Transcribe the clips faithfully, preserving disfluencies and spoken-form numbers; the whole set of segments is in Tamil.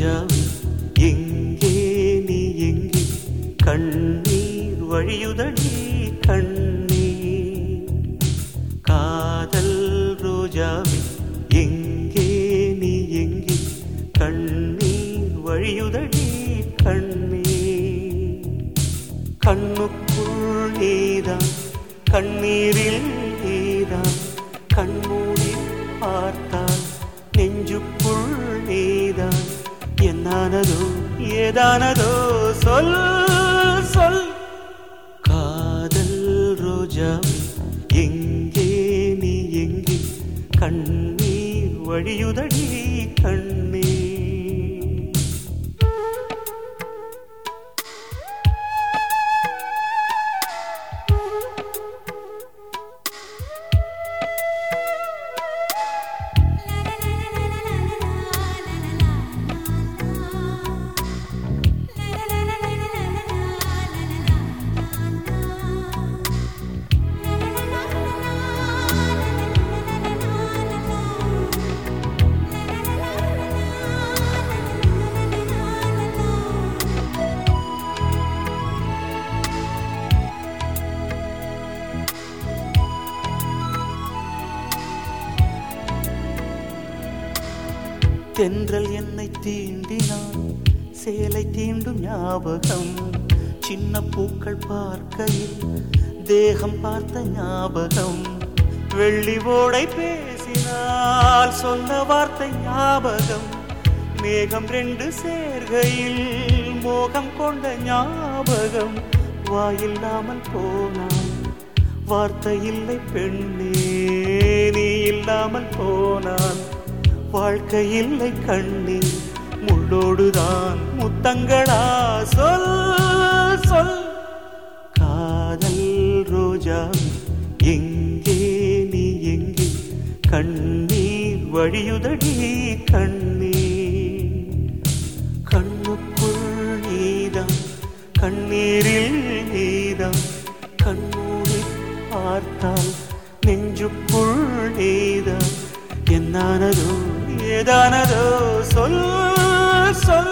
ரோஜாவே எங்கே நீ எங்கே கண்ணீர் வழியுதடி கண்ணீர் காதல் ரோஜாவே எங்கே நீ எங்கே கண்ணீர் வழியுதடி கண்ணீர் கண்ணுக்குள் நீதான் கண்ணீரில் நீதான் கண்மூடி பார்த்தால் நெஞ்சுக்குள் நீதான் என்னானதோ ஏதானதோ சொல் சொல் காதல் ரோஜாவே எங்கே நீ எங்கே கண்ணீர் வழியுதடி கண்ணீர் தென்றல் என்னை தீண்டினான் சேலை தீண்டும் ஞாபகம் சின்ன பூக்கள் பார்க்கையில் தேகம் பார்த்த ஞாபகம் வெள்ளி ஓடை பேசினால் சொன்ன வார்த்தை ஞாபகம் மேகம் ரெண்டு சேர்கையில் மோகம் கொண்ட ஞாபகம் வாயில்லாமல் போனான் வார்த்தை இல்லை பெண்ணே நீ இல்லாமல் போனான் வாழ்க்கை இல்லை கண்ணீர் முள்ளோடுதான் முத்தங்களா சொல் சொல் காதல் ரோஜா எங்கே நீ எங்கே கண்ணீர் வழியுதடி கண்ணீர் கண்ணுக்குள் நீதான் கண்ணீரில் நீதான் கண்ணூரி பார்த்தால் நெஞ்சுக்குள் நீதான் என்னானதோ ஏதானதோ சொல் சொல்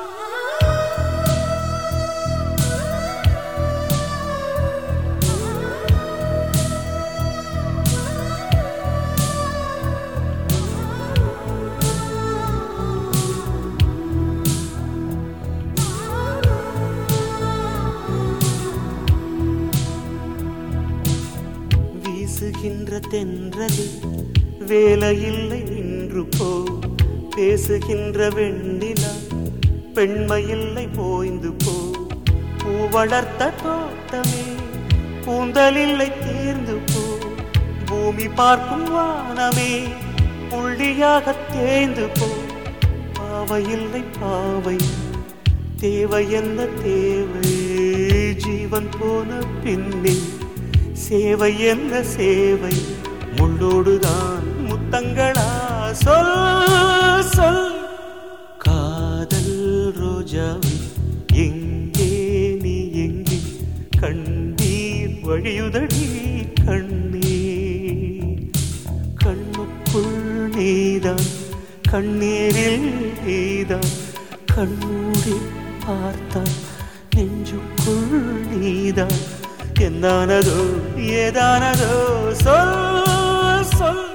வீசுகின்ற தென்றலில் வேலையில்லை நின்று போ பேசுகின்ற வெண்ணிலா பெண்மையில்லை போய்ந்து போ பூ வளர்த்த தோட்டமே கூந்தலில்லை தேர்ந்து போ பூமி பார்க்கும் வானமே புள்ளியாக தேய்ந்து போ பாவையில்லை பாவை தேவை என்ன தேவை ஜீவன் போன பின்னே சேவை என்ன சேவை முள்ளோடுதான் முத்தங்களா சொல் சொல் காதல் ரோஜாவே எங்கே நீ எங்கே கண்ணீர் வழியுதடி கண்ணீர் கண்ணுக்குள் நீதான் கண்ணீரில் நீதான் கண்ணூரி பார்த்தான் நெஞ்சுக்குள் நீதான் என்னானதோ ஏதானதோ சொல் சொல்